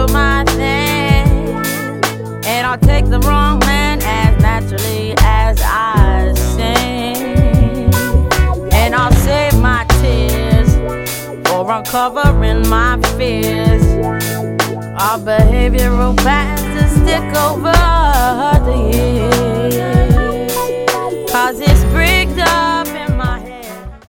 my thing, and I'll take the wrong man as naturally as I sing, and I'll save my tears for uncovering my fears. Our behavioral patterns stick over the years.